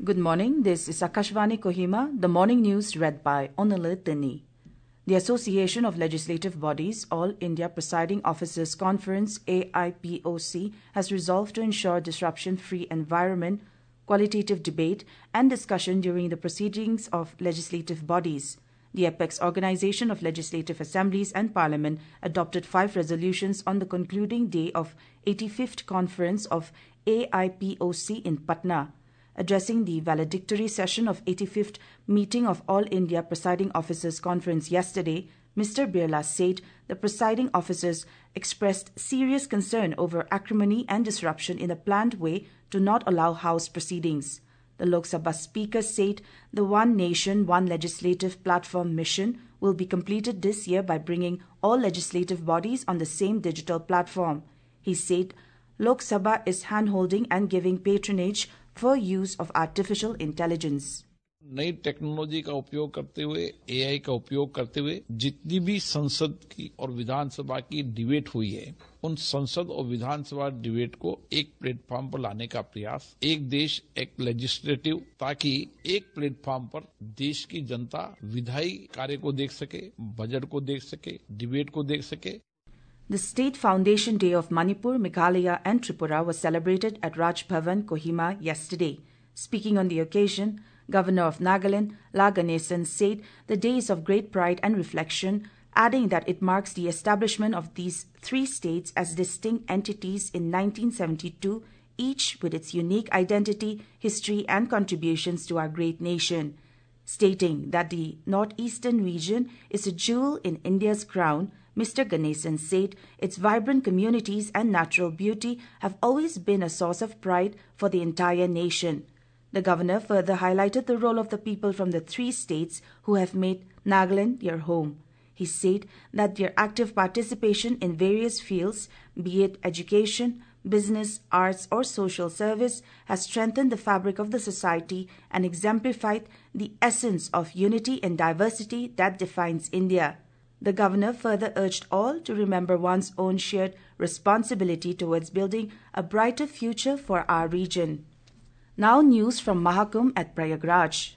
Good morning. This is Akashvani Kohima, the morning news read by Onalit Dini. The Association of Legislative Bodies, All India Presiding Officers Conference, AIPOC, has resolved to ensure disruption-free environment, qualitative debate and discussion during the proceedings of legislative bodies. The Apex Organization of Legislative Assemblies and Parliament adopted 5 resolutions on the concluding day of 85th Conference of AIPOC in Patna. Addressing the valedictory session of 85th meeting of All India Presiding Officers Conference yesterday, Mr. Birla said the presiding officers expressed serious concern over acrimony and disruption in a planned way to not allow House proceedings. The Lok Sabha Speaker said the One Nation, One Legislative Platform mission will be completed this year by bringing all legislative bodies on the same digital platform. He said Lok Sabha is hand-holding and giving patronage for use of artificial intelligence. नई technology का उपयोग करते हुए AI का उपयोग करते हुए जितनी भी संसद की और विधानसभा की डिबेट हुई है उन संसद और विधानसभा डिबेट को एक प्लेटफॉर्म पर लाने का प्रयास एक देश एक लेजिस्लेटिव ताकि एक प्लेटफॉर्म पर देश की जनता विधायी कार्य को देख सके बजट को देख सके डिबेट को देख सके. The State Foundation Day of Manipur, Meghalaya and Tripura was celebrated at Raj Bhavan, Kohima yesterday. Speaking on the occasion, Governor of Nagaland, La Ganesan, said the day is of great pride and reflection, adding that it marks the establishment of these 3 states as distinct entities in 1972, each with its unique identity, history and contributions to our great nation. Stating that the northeastern region is a jewel in India's crown, Mr. Ganesan said its vibrant communities and natural beauty have always been a source of pride for the entire nation. The governor further highlighted the role of the people from the 3 states who have made Nagaland their home. He said that their active participation in various fields, be it education, business, arts or social service, has strengthened the fabric of the society and exemplified the essence of unity and diversity that defines India. The governor further urged all to remember one's own shared responsibility towards building a brighter future for our region. Now news from Mahakumbh at Prayagraj.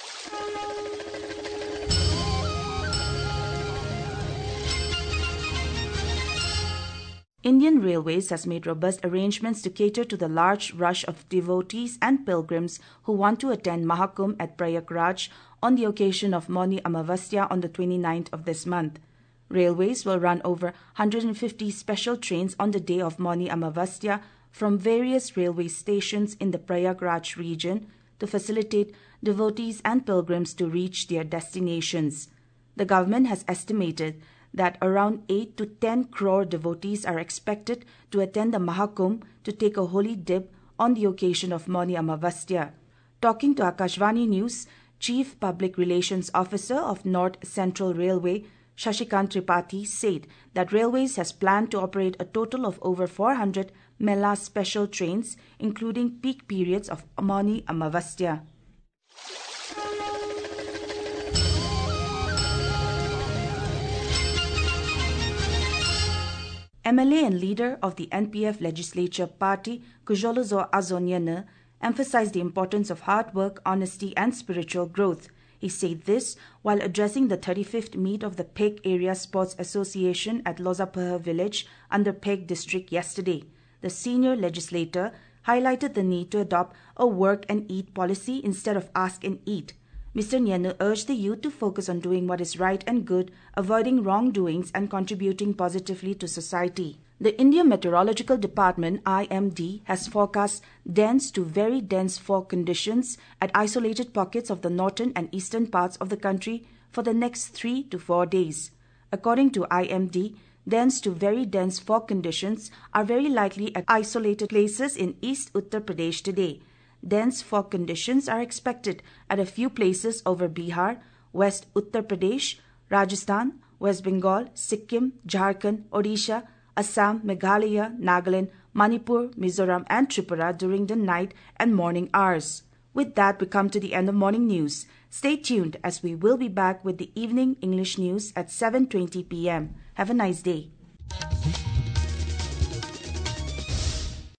Indian Railways has made robust arrangements to cater to the large rush of devotees and pilgrims who want to attend Mahakumbh at Prayagraj on the occasion of Mauni Amavasya on the 29th of this month. Railways will run over 150 special trains on the day of Mauni Amavasya from various railway stations in the Prayagraj region to facilitate devotees and pilgrims to reach their destinations. The government has estimated that around 8 to 10 crore devotees are expected to attend the Mahakumbh to take a holy dip on the occasion of Mauni Amavasya. Talking to Akashvani News, Chief Public Relations Officer of North Central Railway, Shashikant Tripathi, said that Railways has planned to operate a total of over 400 Mela special trains, including peak periods of Mauni Amavasya. MLA and leader of the NPF Legislature Party, Kujolo Azonyana, emphasized the importance of hard work, honesty and spiritual growth. He said this while addressing the 35th meet of the Peg Area Sports Association at Lozapur village under Peg district yesterday. The senior legislator highlighted the need to adopt a work and eat policy instead of ask and eat. Mr. Nyanu urged the youth to focus on doing what is right and good, avoiding wrongdoings and contributing positively to society. The India Meteorological Department, IMD, has forecast dense to very dense fog conditions at isolated pockets of the northern and eastern parts of the country for the next 3 to 4 days. According to IMD, dense to very dense fog conditions are very likely at isolated places in East Uttar Pradesh today. Dense fog conditions are expected at a few places over Bihar, West Uttar Pradesh, Rajasthan, West Bengal, Sikkim, Jharkhand, Odisha, Assam, Meghalaya, Nagaland, Manipur, Mizoram and Tripura during the night and morning hours. With that, we come to the end of morning news. Stay tuned as we will be back with the evening English news at 7:20 p.m. Have a nice day.